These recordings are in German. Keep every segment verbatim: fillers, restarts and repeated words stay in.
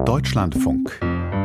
Deutschlandfunk.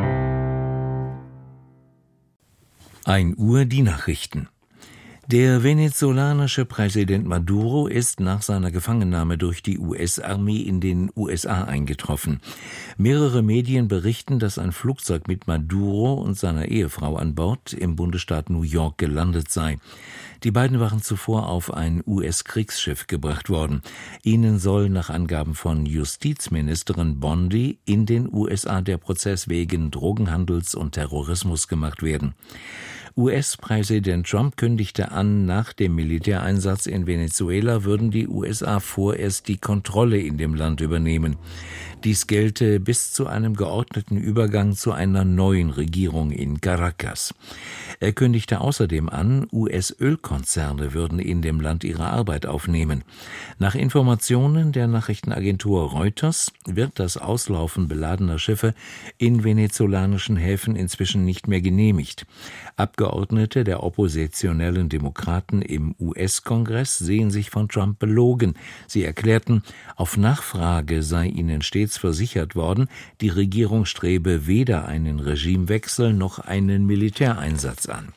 ein Uhr die Nachrichten. Der venezolanische Präsident Maduro ist nach seiner Gefangennahme durch die U S-Armee in den U S A eingetroffen. Mehrere Medien berichten, dass ein Flugzeug mit Maduro und seiner Ehefrau an Bord im Bundesstaat New York gelandet sei. Die beiden waren zuvor auf ein U S-Kriegsschiff gebracht worden. Ihnen soll nach Angaben von Justizministerin Bondi in den U S A der Prozess wegen Drogenhandels und Terrorismus gemacht werden. U S-Präsident Trump kündigte an, nach dem Militäreinsatz in Venezuela würden die U S A vorerst die Kontrolle in dem Land übernehmen. Dies gelte bis zu einem geordneten Übergang zu einer neuen Regierung in Caracas. Er kündigte außerdem an, U S-Ölkonzerne würden in dem Land ihre Arbeit aufnehmen. Nach Informationen der Nachrichtenagentur Reuters wird das Auslaufen beladener Schiffe in venezolanischen Häfen inzwischen nicht mehr genehmigt. Abgeordnete der oppositionellen Demokraten im U S-Kongress sehen sich von Trump belogen. Sie erklärten, auf Nachfrage sei ihnen stets versichert worden, die Regierung strebe weder einen Regimewechsel noch einen Militäreinsatz an.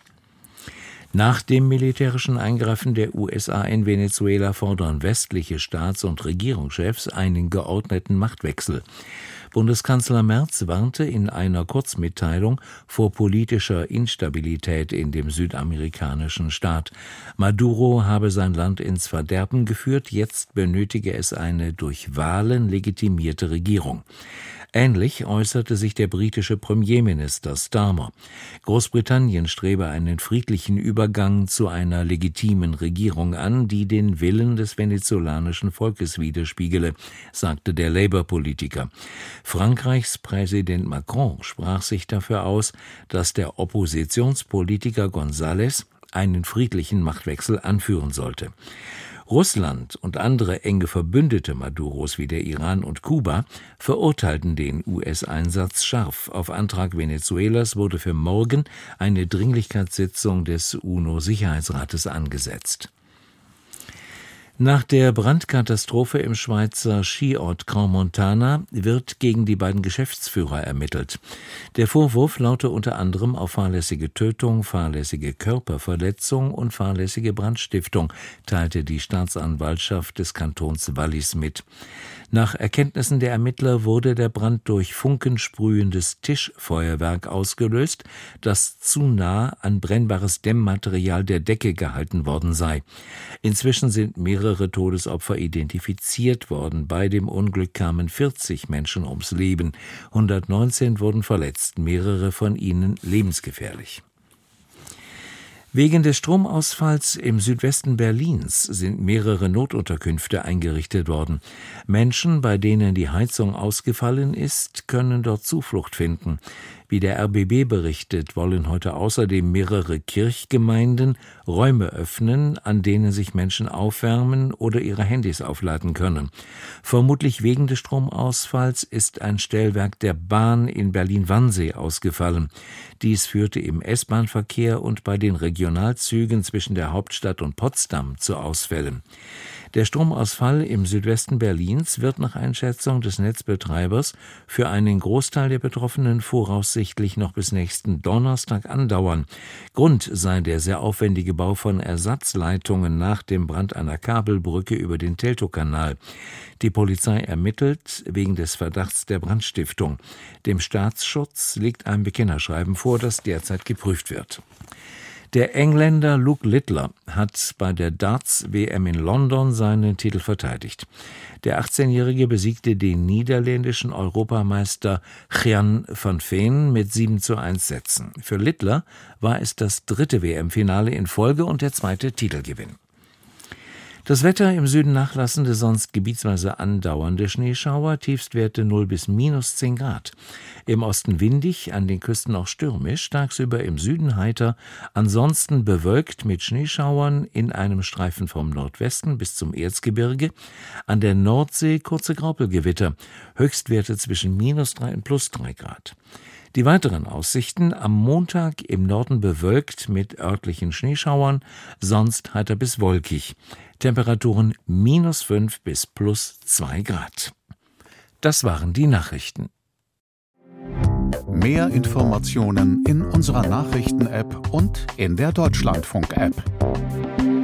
Nach dem militärischen Eingreifen der U S A in Venezuela fordern westliche Staats- und Regierungschefs einen geordneten Machtwechsel. Bundeskanzler Merz warnte in einer Kurzmitteilung vor politischer Instabilität in dem südamerikanischen Staat. Maduro habe sein Land ins Verderben geführt, jetzt benötige es eine durch Wahlen legitimierte Regierung. Ähnlich äußerte sich der britische Premierminister Starmer. Großbritannien strebe einen friedlichen Übergang zu einer legitimen Regierung an, die den Willen des venezolanischen Volkes widerspiegele, sagte der Labour-Politiker. Frankreichs Präsident Macron sprach sich dafür aus, dass der Oppositionspolitiker González einen friedlichen Machtwechsel anführen sollte. Russland und andere enge Verbündete Maduros wie der Iran und Kuba verurteilten den U S-Einsatz scharf. Auf Antrag Venezuelas wurde für morgen eine Dringlichkeitssitzung des UNO-Sicherheitsrates angesetzt. Nach der Brandkatastrophe im Schweizer Skiort Crans-Montana wird gegen die beiden Geschäftsführer ermittelt. Der Vorwurf laute unter anderem auf fahrlässige Tötung, fahrlässige Körperverletzung und fahrlässige Brandstiftung, teilte die Staatsanwaltschaft des Kantons Wallis mit. Nach Erkenntnissen der Ermittler wurde der Brand durch funkensprühendes Tischfeuerwerk ausgelöst, das zu nah an brennbares Dämmmaterial der Decke gehalten worden sei. Inzwischen sind mehrere Todesopfer identifiziert worden. Bei dem Unglück kamen vierzig Menschen ums Leben. hundertneunzehn wurden verletzt, mehrere von ihnen lebensgefährlich. Wegen des Stromausfalls im Südwesten Berlins sind mehrere Notunterkünfte eingerichtet worden. Menschen, bei denen die Heizung ausgefallen ist, können dort Zuflucht finden. Wie der R B B berichtet, wollen heute außerdem mehrere Kirchgemeinden Räume öffnen, an denen sich Menschen aufwärmen oder ihre Handys aufladen können. Vermutlich wegen des Stromausfalls ist ein Stellwerk der Bahn in Berlin-Wannsee ausgefallen. Dies führte im S-Bahn-Verkehr und bei den Regionalzügen zwischen der Hauptstadt und Potsdam zu Ausfällen. Der Stromausfall im Südwesten Berlins wird nach Einschätzung des Netzbetreibers für einen Großteil der Betroffenen voraussichtlich noch bis nächsten Donnerstag andauern. Grund sei der sehr aufwendige Bau von Ersatzleitungen nach dem Brand einer Kabelbrücke über den Teltowkanal. Die Polizei ermittelt wegen des Verdachts der Brandstiftung. Dem Staatsschutz liegt ein Bekennerschreiben vor, das derzeit geprüft wird. Der Engländer Luke Littler hat bei der Darts-W M in London seinen Titel verteidigt. Der achtzehnjährige besiegte den niederländischen Europameister Gian van Veen mit sieben zu eins Sätzen. Für Littler war es das dritte W M-Finale in Folge und der zweite Titelgewinn. Das Wetter im Süden nachlassende, sonst gebietsweise andauernde Schneeschauer, Tiefstwerte null bis minus zehn Grad. Im Osten windig, an den Küsten auch stürmisch, tagsüber im Süden heiter, ansonsten bewölkt mit Schneeschauern in einem Streifen vom Nordwesten bis zum Erzgebirge, an der Nordsee kurze Graupelgewitter, Höchstwerte zwischen minus drei und plus drei Grad. Die weiteren Aussichten: am Montag im Norden bewölkt mit örtlichen Schneeschauern, sonst heiter bis wolkig. Temperaturen minus fünf bis plus zwei Grad. Das waren die Nachrichten. Mehr Informationen in unserer Nachrichten-App und in der Deutschlandfunk-App.